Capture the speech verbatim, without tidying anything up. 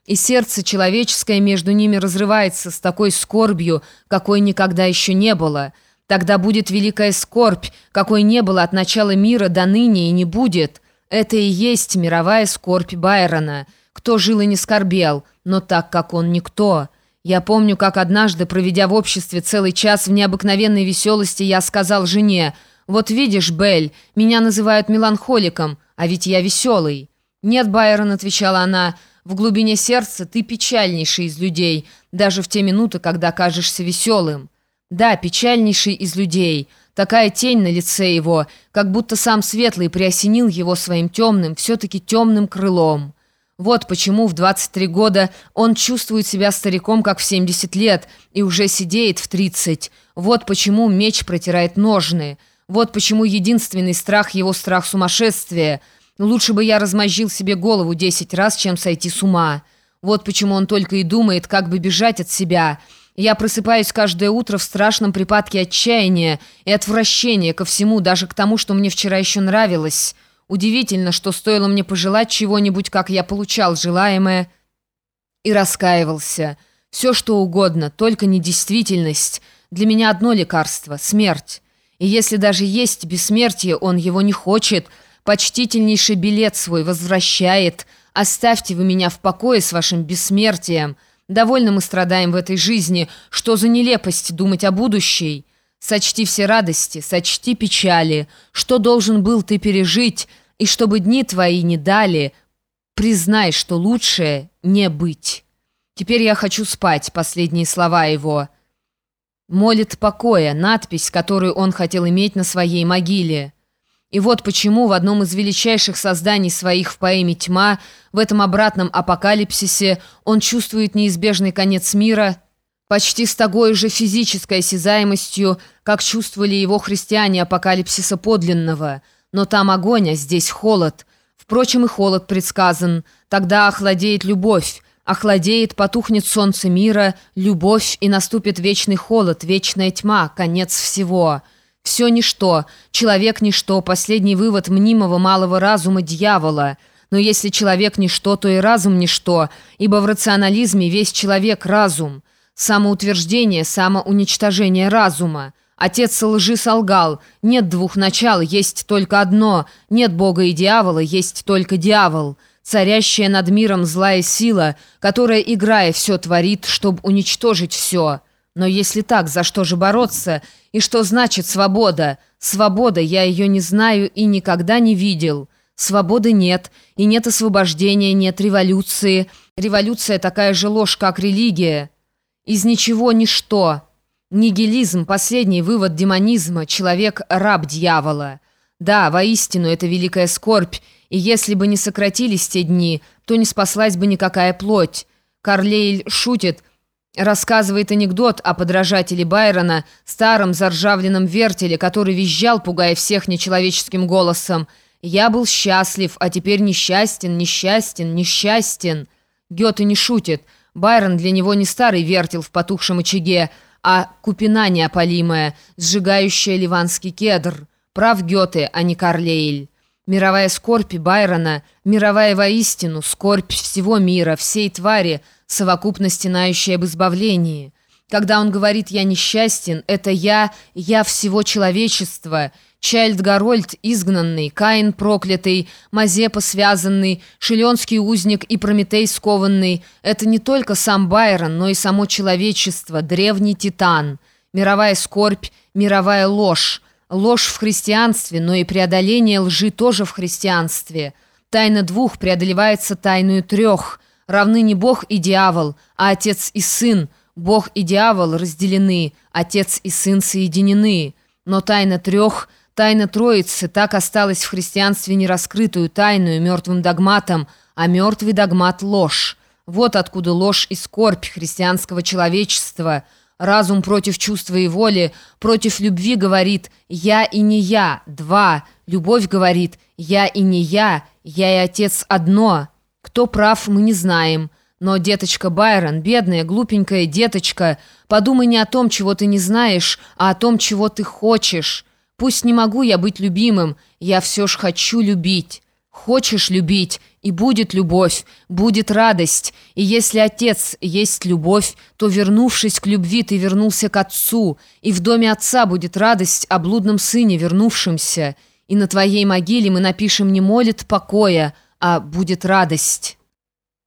и сердце человеческое между ними разрывается с такой скорбью, какой никогда еще не было. Тогда будет великая скорбь, какой не было от начала мира до ныне и не будет. Это и есть мировая скорбь Байрона. Кто жил и не скорбел, но так как он никто. Я помню, как однажды, проведя в обществе целый час в необыкновенной веселости, я сказал жене: «Вот видишь, Белль, меня называют меланхоликом, а ведь я веселый». «Нет, Байрон», — отвечала она, — «в глубине сердца ты печальнейший из людей, даже в те минуты, когда кажешься веселым». Да, печальнейший из людей. Такая тень на лице его, как будто сам Светлый приосенил его своим темным, все-таки темным крылом. Вот почему в двадцать три года он чувствует себя стариком, как в семьдесят лет, и уже сидеет в тридцать. Вот почему меч протирает ножны. Вот почему единственный страх его страх сумасшествия. Лучше бы я размозжил себе голову десять раз, чем сойти с ума. Вот почему он только и думает, как бы бежать от себя. Я просыпаюсь каждое утро в страшном припадке отчаяния и отвращения ко всему, даже к тому, что мне вчера еще нравилось. Удивительно, что стоило мне пожелать чего-нибудь, как я получал желаемое и раскаивался. Все, что угодно, только не действительность. Для меня одно лекарство — смерть. И если даже есть бессмертие, он его не хочет. Почтительнейший билет свой возвращает. Оставьте вы меня в покое с вашим бессмертием. Довольно мы страдаем в этой жизни. Что за нелепость думать о будущей? Сочти все радости, сочти печали. Что должен был ты пережить, и чтобы дни твои не дали, признай, что лучшее не быть. Теперь я хочу спать. Последние слова его. Молит покоя, надпись, которую он хотел иметь на своей могиле. И вот почему в одном из величайших созданий своих в поэме «Тьма», в этом обратном апокалипсисе, он чувствует неизбежный конец мира почти с такой же физической осязаемостью, как чувствовали его христиане апокалипсиса подлинного. Но там огонь, а здесь холод. Впрочем, и холод предсказан. Тогда охладеет любовь. Охладеет, потухнет солнце мира, любовь, и наступит вечный холод, вечная тьма, конец всего. Все ничто, человек ничто, последний вывод мнимого малого разума дьявола. Но если человек ничто, то и разум ничто, ибо в рационализме весь человек — разум. Самоутверждение, самоуничтожение разума. Отец лжи солгал. Нет двух начал, есть только одно. Нет Бога и дьявола, есть только дьявол. Царящая над миром злая сила, которая, играя, все творит, чтобы уничтожить все. Но если так, за что же бороться? И что значит свобода? Свобода, я ее не знаю и никогда не видел. Свободы нет, и нет освобождения, нет революции. Революция такая же ложь, как религия. Из ничего ничто. Нигилизм, последний вывод демонизма, человек — раб дьявола. Да, воистину, это великая скорбь, и если бы не сократились те дни, то не спаслась бы никакая плоть. Карлейль шутит, рассказывает анекдот о подражателе Байрона, старом заржавленном вертеле, который визжал, пугая всех нечеловеческим голосом: «Я был счастлив, а теперь несчастен, несчастен, несчастен». Гёте не шутит. Байрон для него не старый вертел в потухшем очаге, а купина неопалимая, сжигающая ливанский кедр. Прав Гёте, а не Карлейль. Мировая скорбь Байрона, мировая воистину, скорбь всего мира, всей твари, совокупно стенающая об избавлении. Когда он говорит «я несчастен», это «я», «я» всего человечества. Чайльд Гарольд изгнанный, Каин проклятый, Мазепа связанный, Шиленский узник и Прометей скованный — это не только сам Байрон, но и само человечество, древний титан. Мировая скорбь, мировая ложь. Ложь в христианстве, но и преодоление лжи тоже в христианстве. Тайна двух преодолевается тайною трех. Равны не Бог и дьявол, а Отец и Сын. Бог и дьявол разделены, Отец и Сын соединены. Но тайна трех, тайна Троицы так осталась в христианстве нераскрытую тайную мертвым догматом, а мертвый догмат — ложь. Вот откуда ложь и скорбь христианского человечества. Разум против чувства и воли, против любви говорит «я и не я», два. Любовь говорит «я и не я», «я и Отец одно». Кто прав, мы не знаем. Но, деточка Байрон, бедная, глупенькая деточка, подумай не о том, чего ты не знаешь, а о том, чего ты хочешь. Пусть не могу я быть любимым, я все ж хочу любить. Хочешь любить, и будет любовь, будет радость. И если Отец есть любовь, то, вернувшись к любви, ты вернулся к Отцу, и в доме Отца будет радость о блудном сыне, вернувшемся. И на твоей могиле мы напишем не молит покоя, а будет радость».